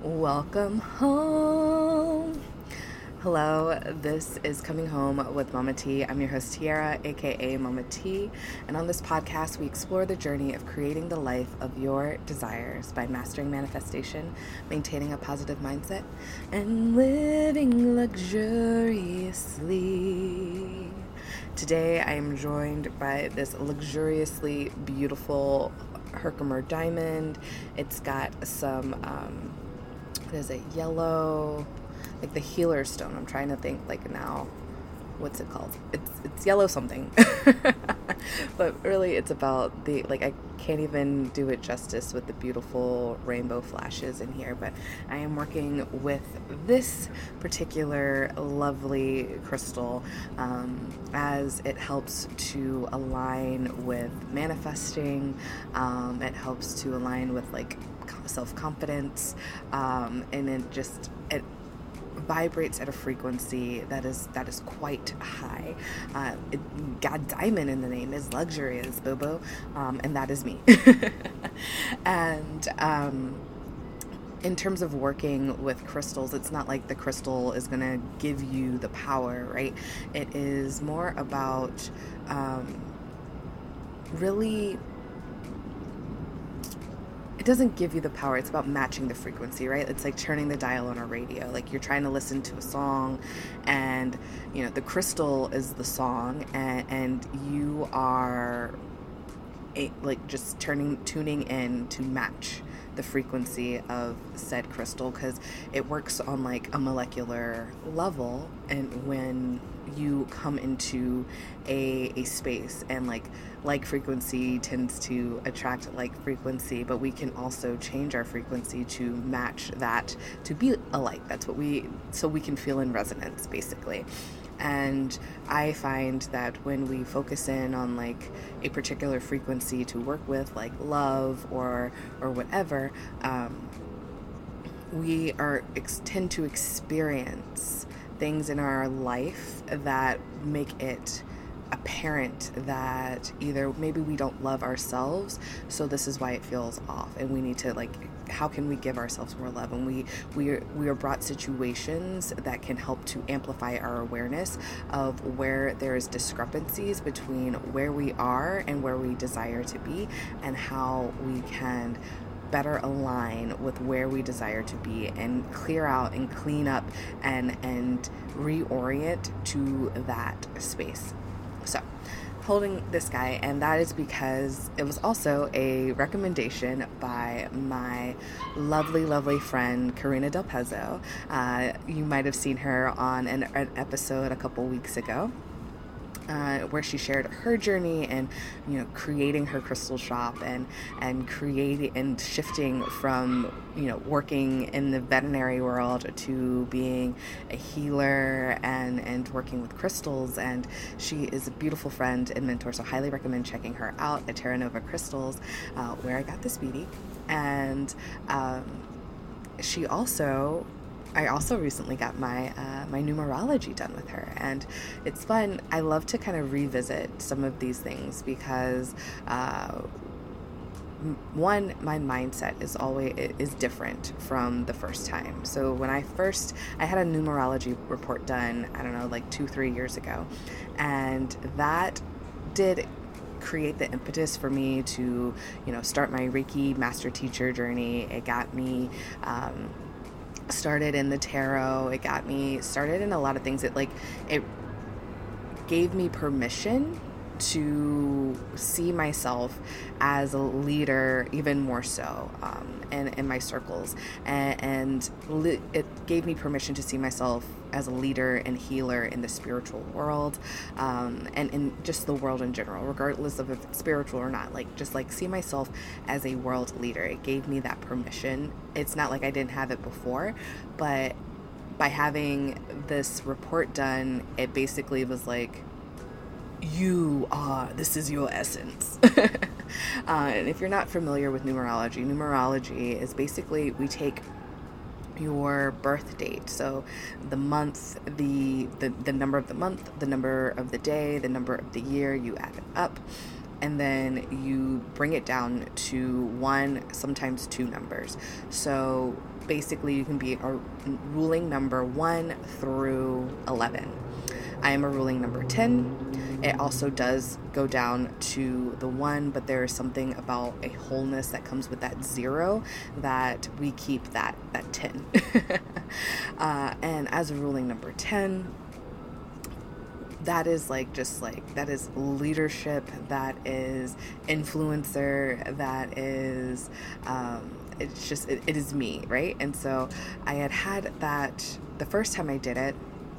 Welcome home. Hello, this is Coming Home with Mama T. I'm your host, Tiara, aka Mama T. And on this podcast, we explore the journey of creating the life of your desires by mastering manifestation, maintaining a positive mindset, and living luxuriously. Today, I am joined by this luxuriously beautiful Herkimer diamond. It's got some, what is it, yellow, like the healer stone. I'm trying to think like now, what's it called? It's yellow something. But really it's about the, like, I can't even do it justice with the beautiful rainbow flashes in here, but I am working with this particular lovely crystal as it helps to align with manifesting. It helps to align with like self-confidence, and it vibrates at a frequency that is quite high. Got diamond in the name, is luxurious, boo-boo, and that is me. And in terms of working with crystals, it's not like the crystal is going to give you the power, right? It is more about really, it doesn't give you the power. It's about matching the frequency, right? It's like turning the dial on a radio. Like you're trying to listen to a song, and the crystal is the song, and you are like just tuning in to match the frequency of said crystal, because it works on like a molecular level. And when you come into a space, and like frequency tends to attract like frequency, but we can also change our frequency to match that, to be alike. That's what so we can feel in resonance, basically. And I find that when we focus in on like a particular frequency to work with, like love or whatever, we tend to experience things in our life that make it apparent that either maybe we don't love ourselves, so this is why it feels off, and we need to, like, how can we give ourselves more love? And we are brought situations that can help to amplify our awareness of where there's discrepancies between where we are and where we desire to be, and how we can better align with where we desire to be, and clear out and clean up and reorient to that space. So, holding this guy, and that is because it was also a recommendation by my lovely friend Karina Del Pezzo. You might have seen her on an episode a couple weeks ago, where she shared her journey and creating her crystal shop, and creating and shifting from working in the veterinary world to being a healer and working with crystals. And she is a beautiful friend and mentor, so highly recommend checking her out at Terra Nova Crystals, where I got this beauty. And I also recently got my numerology done with her, and it's fun. I love to kind of revisit some of these things because one, my mindset is different from the first time. So when I had a numerology report done, I don't know, like 2-3 years ago, and that did create the impetus for me to start my Reiki master teacher journey. It got me started in the tarot. It got me started in a lot of things. It gave me permission to see myself as a leader even more so, in my circles, and it gave me permission to see myself as a leader and healer in the spiritual world, and in just the world in general, regardless of if it's spiritual or not. Like, just like see myself as a world leader. It gave me that permission. It's not like I didn't have it before, but by having this report done, it basically was like, this is your essence. And if you're not familiar with numerology is basically, we take your birth date, so the month, the number of the month, the number of the day, the number of the year, you add it up, and then you bring it down to one, sometimes two numbers. So basically you can be a ruling number 1 through 11. I am a ruling number 10. It also does go down to the 1, but there is something about a wholeness that comes with that 0 that we keep that 10. And as a ruling number 10, that is that is leadership, that is influencer, that is, it is me, right? And so I had that the first time I did it.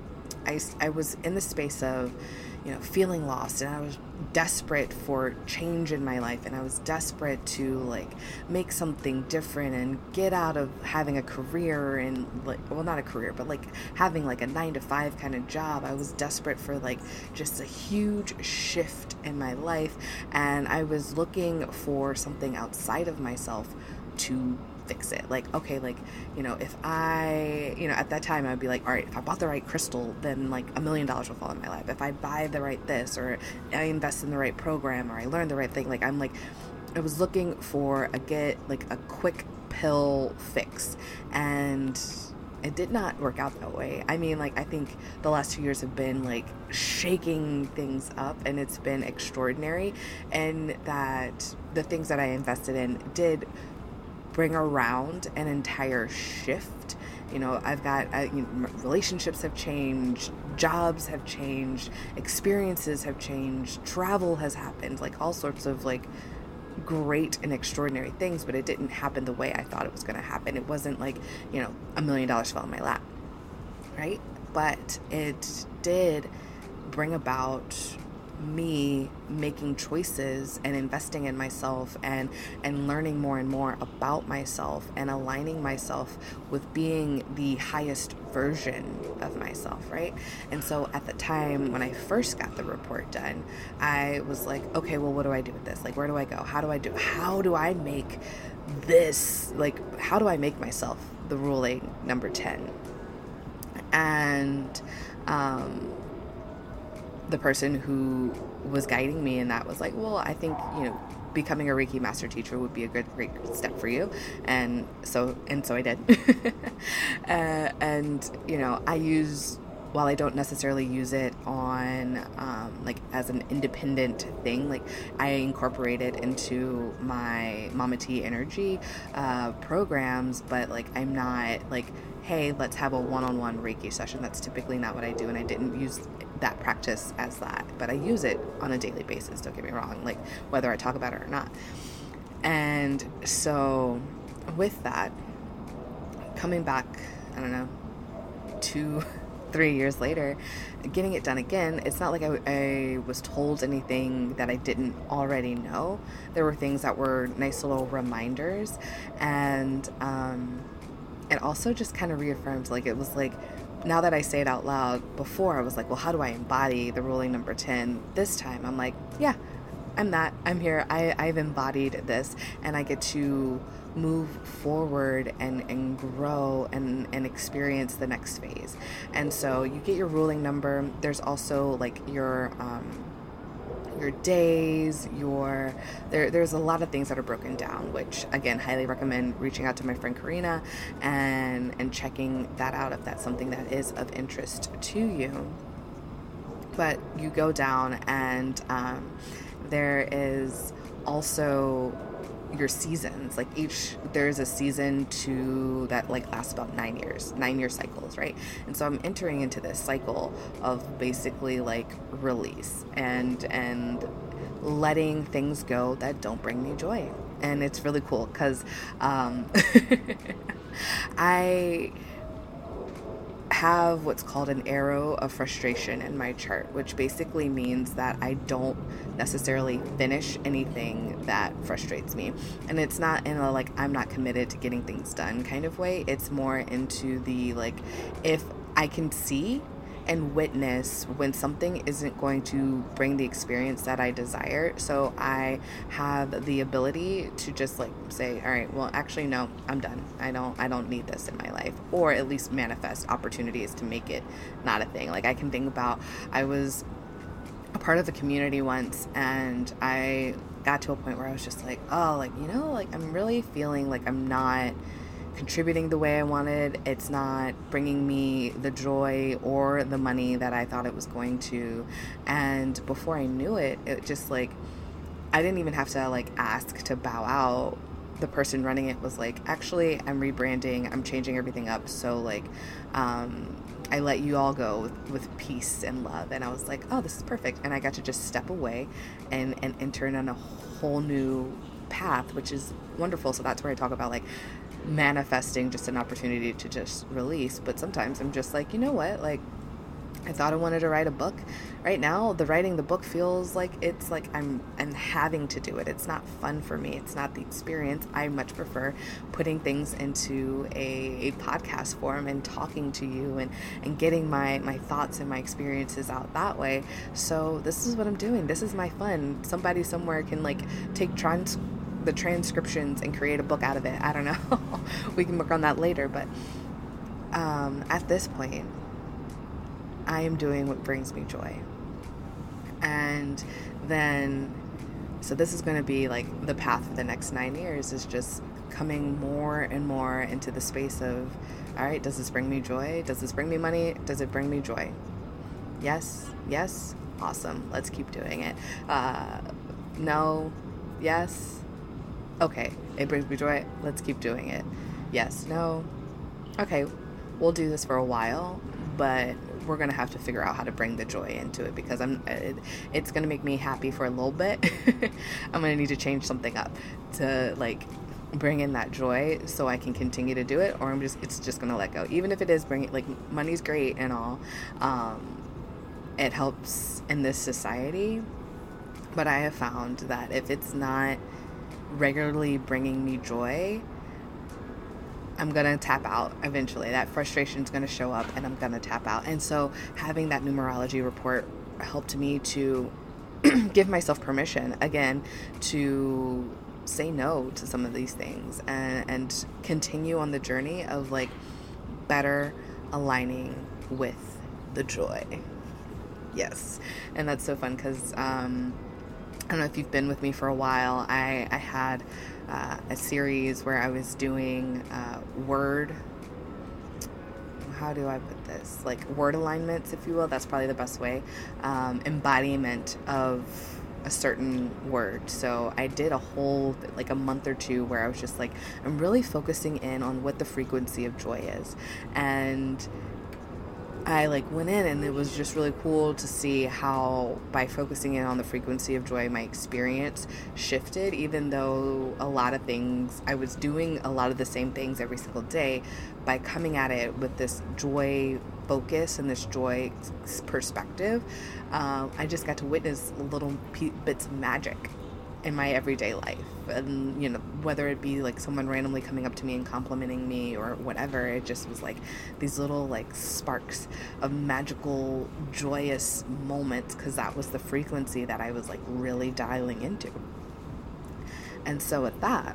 I was in the space of, feeling lost, and I was desperate for change in my life, and I was desperate to make something different and get out of having a career, and not a career, but having a 9-to-5 kind of job. I was desperate for just a huge shift in my life, and I was looking for something outside of myself to fix it. If I, at that time I'd be all right, if I bought the right crystal, then $1 million will fall in my lap. If I buy the right this, or I invest in the right program, or I learn the right thing, I was looking for a quick pill fix, and it did not work out that way. I mean, I think the last 2 years have been shaking things up, and it's been extraordinary, and that the things that I invested in did bring around an entire shift. I've got relationships have changed, jobs have changed, experiences have changed, travel has happened, all sorts of great and extraordinary things, but it didn't happen the way I thought it was going to happen. It wasn't $1 million fell in my lap, right? But it did bring about me making choices and investing in myself, and learning more and more about myself, and aligning myself with being the highest version of myself, right? And so at the time when I first got the report done, I was okay, well, what do I do with this? Where do I go? How do I make this, how do I make myself the ruling number 10? And the person who was guiding me in that was well, I think, becoming a Reiki master teacher would be a great step for you. And so I did. I use, while I don't necessarily use it on, as an independent thing, I incorporate it into my Mama T energy, programs, but I'm not hey, let's have a one-on-one Reiki session. That's typically not what I do, and I didn't use that practice as that, but I use it on a daily basis, don't get me wrong, whether I talk about it or not. And so with that, coming back, I don't know, 2-3 years later, getting it done again, it's not I was told anything that I didn't already know. There were things that were nice little reminders, and it also just kind of reaffirmed, it was now that I say it out loud. Before I was well, how do I embody the ruling number 10? This time I'm yeah, I'm here. I've embodied this, and I get to move forward and grow and experience the next phase. And so you get your ruling number. There's also your days, there's a lot of things that are broken down, which again, highly recommend reaching out to my friend Karina and checking that out if that's something that is of interest to you. But you go down, and there is also your seasons. There's a season that lasts about 9-year cycles, right? And so I'm entering into this cycle of basically release and letting things go that don't bring me joy. And it's really cool because I have what's called an arrow of frustration in my chart, which basically means that I don't necessarily finish anything that frustrates me. And it's not in a I'm not committed to getting things done kind of way. It's more into the if I can see and witness when something isn't going to bring the experience that I desire. So I have the ability to just say, all right, well, actually, no, I'm done. I don't need this in my life, or at least manifest opportunities to make it not a thing. I can think about, I was a part of the community once, and I got to a point where I was just I'm really feeling I'm not contributing the way I wanted. It's not bringing me the joy or the money that I thought it was going to. And before I knew it, it just like, I didn't even have to like ask to bow out. The person running it was like, actually, I'm rebranding, I'm changing everything up. So like, I let you all go with peace and love. And I was like, oh, this is perfect. And I got to just step away and enter in on a whole new path, which is wonderful. So that's where I talk about like manifesting just an opportunity to just release. But sometimes I'm just like, you know what, like, I thought I wanted to write a book. Right now, writing the book feels like it's like I'm having to do it. It's not fun for me. It's not the experience. I much prefer putting things into a podcast form and talking to you and getting my thoughts and my experiences out that way. So this is what I'm doing. This is my fun. Somebody somewhere can like take the transcriptions and create a book out of it. I don't know. We can work on that later. But at this point, I am doing what brings me joy. And then, so this is going to be like the path for the next 9 years, is just coming more and more into the space of, all right, does this bring me joy? Does this bring me money? Does it bring me joy? Yes. Yes. Awesome. Let's keep doing it. No. Yes. Okay. It brings me joy. Let's keep doing it. Yes. No. Okay. We'll do this for a while, but we're going to have to figure out how to bring the joy into it, because it's going to make me happy for a little bit. I'm going to need to change something up to like bring in that joy so I can continue to do it, or it's just going to let go. Even if it is bringing, like, money's great and all. It helps in this society, but I have found that if it's not regularly bringing me joy, I'm going to tap out eventually. That frustration is going to show up and I'm going to tap out. And so having that numerology report helped me to give myself permission again to say no to some of these things and continue on the journey of like better aligning with the joy. Yes. And that's so fun because I don't know if you've been with me for a while. I had a series where I was doing how do I put this? Like word alignments, if you will. That's probably the best way. Embodiment of a certain word. So I did a whole, like a month or two where I was just like, I'm really focusing in on what the frequency of joy is. And I like went in and it was just really cool to see how by focusing in on the frequency of joy, my experience shifted, even though a lot of things, I was doing a lot of the same things every single day. By coming at it with this joy focus and this joy perspective, I just got to witness little bits of magic in my everyday life. And, you know, whether it be like someone randomly coming up to me and complimenting me or whatever, it just was like these little like sparks of magical, joyous moments, because that was the frequency that I was like really dialing into. And so with that,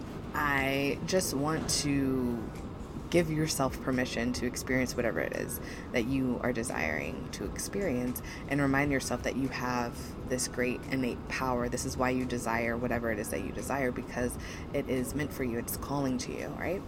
I just want to give yourself permission to experience whatever it is that you are desiring to experience, and remind yourself that you have this great innate power. This is why you desire whatever it is that you desire, because it is meant for you. It's calling to you, right?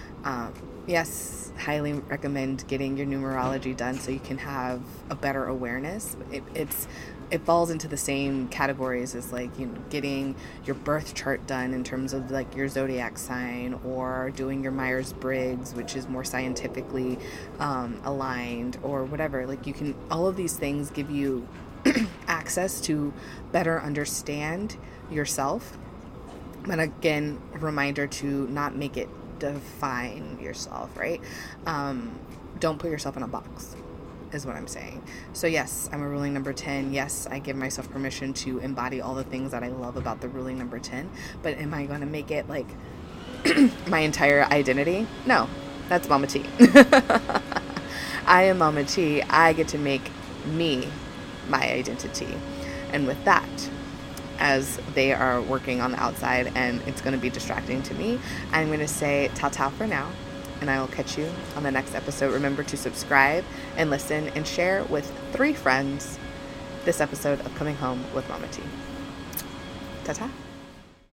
Yes, highly recommend getting your numerology done so you can have a better awareness. It falls into the same categories as like, you know, getting your birth chart done in terms of like your zodiac sign, or doing your Myers-Briggs, which is more scientifically aligned, or whatever. Like, you can, all of these things give you access to better understand yourself. But again, reminder to not make it define yourself, right? Don't put yourself in a box, is what I'm saying. So yes, I'm a ruling number 10. Yes, I give myself permission to embody all the things that I love about the ruling number 10. But am I going to make it like my entire identity? No, that's Mama T. I am Mama T. I get to make me my identity. And with that, as they are working on the outside and it's going to be distracting to me, I'm going to say ta-ta for now, and I will catch you on the next episode. Remember to subscribe and listen and share with 3 friends this episode of Coming Home with Mama T. Ta-ta.